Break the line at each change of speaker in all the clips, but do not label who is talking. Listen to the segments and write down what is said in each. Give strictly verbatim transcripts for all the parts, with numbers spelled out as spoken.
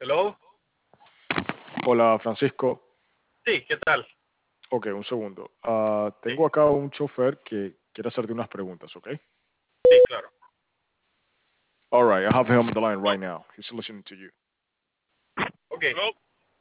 Hello.
Hola, Francisco.
Sí, ¿qué tal?
Ok, un segundo. Ah,
Sí,
tengo acá un chofer que quiere hacerte unas preguntas, ¿ok?
sí, claro.
All right, I have him on the line right now. He's listening to you.
Okay.
Hello?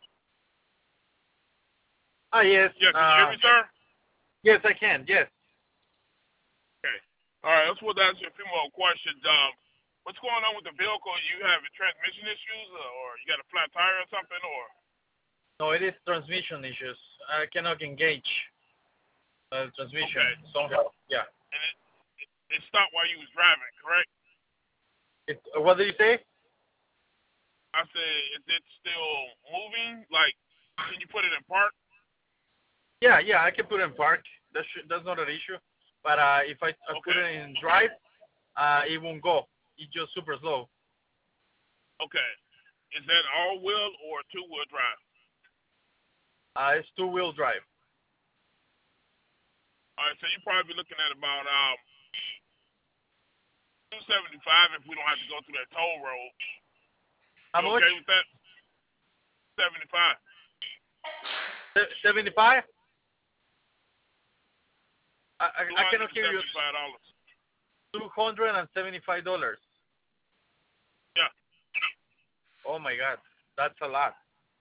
Ah, yes.
Yeah, can you hear
Uh,
me, sir?
yes, I can. Yes.
Okay. All right, I just wanted to ask you a few more questions. Um, what's going on with the vehicle? You have transmission issues, uh, or you got a flat tire or something, or?
No, it is transmission issues. I cannot engage uh, transmission
Okay.
somehow. Yeah.
And it, it, it stopped while you was driving, correct?
It, uh, what did you say?
I said, is it still moving? Like, can you put it in park?
Yeah, yeah, I can put it in park. That's that's not an issue. But uh, if I, I put
Okay.
it in drive, uh, it won't go. It's just super slow.
Okay. Is that all-wheel or two-wheel drive?
Uh, it's two wheel drive.
All right, so you're probably looking at about um two seventy-five if we don't have to go through that toll road.
How
You
much?
okay with that? seventy-five.
Seventy-five. I, I
Two
I
hundred
cannot
and
hear you.
seventy-five dollars.
Two hundred and seventy-five dollars.
Yeah.
Oh my God, that's a lot.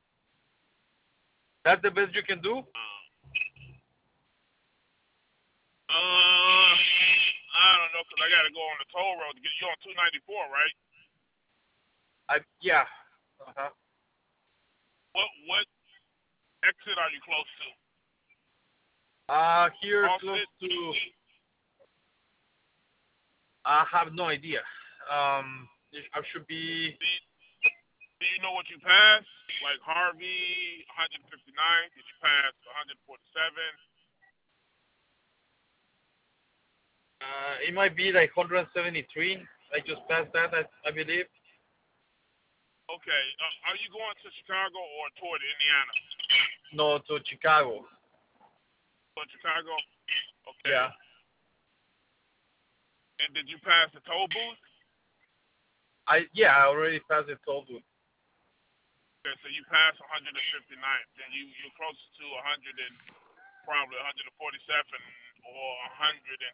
That's the best you can do?
Uh, uh, I don't know, cause I gotta go on the toll road to get you on two ninety-four, right?
I yeah. Uh-huh.
What what exit are you close to?
Uh here close
Fawcett.
to I have no idea. Um I should be
Do you, do you know what you passed? Like Harvey, one fifty-nine. Did you pass one forty-seven?
uh it might be like one seventy-three. I just passed that I, I believe.
Okay. Uh, are you going to Chicago or toward Indiana?
No, to Chicago.
Toward Chicago. Okay.
Yeah.
And did you pass the toll booth?
I yeah, I already passed the toll booth.
Okay, so you passed one fifty-nine. Then you you're close to one hundred and probably one forty-seven or one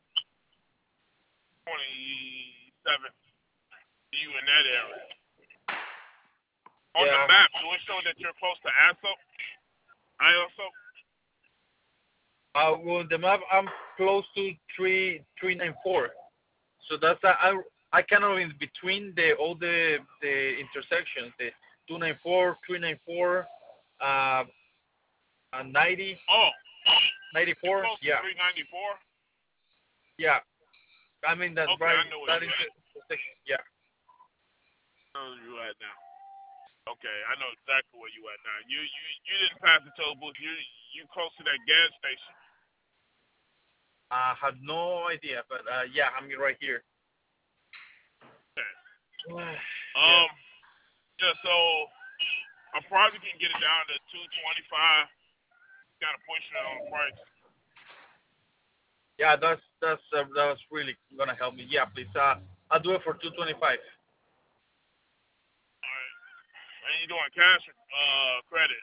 twenty-seven. You in that area. On the
Yeah.
map, do it show that you're close to A S O? I also?
Uh well the map I'm close to three three nine four. So that's uh, I I kind of in between the all the the intersections, the two nine four, three nine four, uh, uh ninety,
Oh, you're
ninety-four.
close to
Yeah,
three ninety-four?
yeah. I mean that
Okay,
right
I know where
that
you at.
intersection. Yeah.
I know where you at now. Okay, I know exactly where you at now. You you you didn't pass the toll booth. You you close to that gas station.
I have no idea, but uh, yeah, I'm right here.
Okay.
Yeah.
Um. Yeah. So I probably can get it down to two twenty-five. Kind of pushing it on the price.
Yeah, that's that's uh, that's really gonna help me. Yeah, please. Uh, I'll do it for two twenty-five.
All right. And you doing cash or uh credit?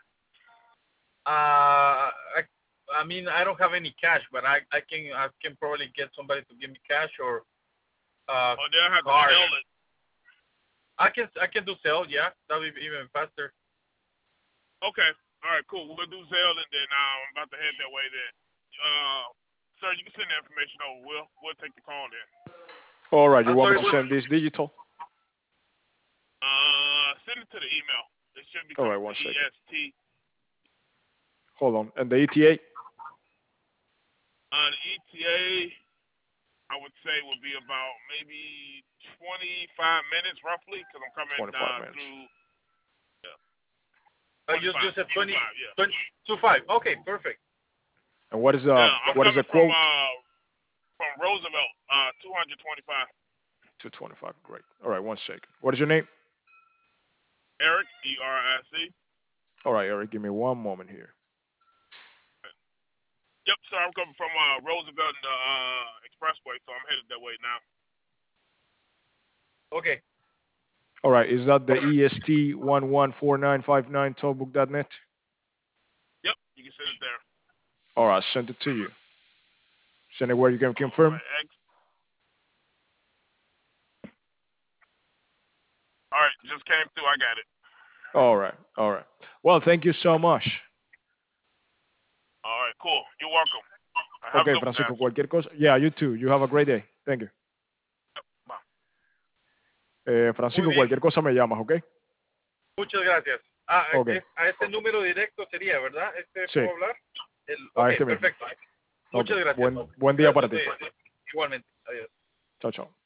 Uh, I, I mean, I don't have any cash, but I, I can I can probably get somebody to give me cash or uh
Or they'll have to
card.
sell it.
I can I can do sale. Yeah, that'll be even faster.
Okay. All right. Cool. We'll do Zelle and then uh, I'm about to head that way. Then, uh, sir, you can send the information over. We'll we'll take the call then.
All right, you
I'm
want me
sorry.
to
What?
send this digital?
Uh, send it to the email. It should be
All
coming
right,
to
one second.
E S T.
Hold on. And the E T A?
Uh, the E T A, I would say would be about maybe twenty-five minutes roughly, because I'm coming
twenty-five
uh,
minutes.
through. Yeah,
Uh, you
twenty-five.
just said twenty,
twenty-five. Yeah.
twenty, two five. Okay, perfect.
And what is uh
Yeah, I'm
what is the
coming from
quote?
uh from Roosevelt, uh, two twenty-five.
two twenty-five. Great. All right, one second. What is your name?
Eric, E R I C.
All right, Eric, give me one moment here.
Yep, sir. I'm coming from uh, Roosevelt and the uh, Expressway, so I'm headed that way now.
Okay.
All right. Is that the E S T one one four nine five nine tollbook dot net?
Yep, you can send it there.
All right. Send it to you. Send it where you can confirm.
All right, X. All right, just came through. I got it.
All right. All right. Well, thank you so much.
All right, cool. You're welcome. Have a
Okay,
good one,
Francisco,
guys.
cualquier cosa. Yeah, you too. You have a great day. Thank you.
Bye.
Eh, Francisco,
Muy bien.
cualquier cosa me llamas, ¿ok?
Muchas gracias. Ah,
Ok.
es- a este número directo sería, ¿verdad? Este
Sí.
puedo hablar. El,
A
ok,
este mismo.
perfecto. Muchas
Ok.
gracias.
Buen, buen día para ti.
Gracias, eh, Igualmente. Adiós.
Chao, chao.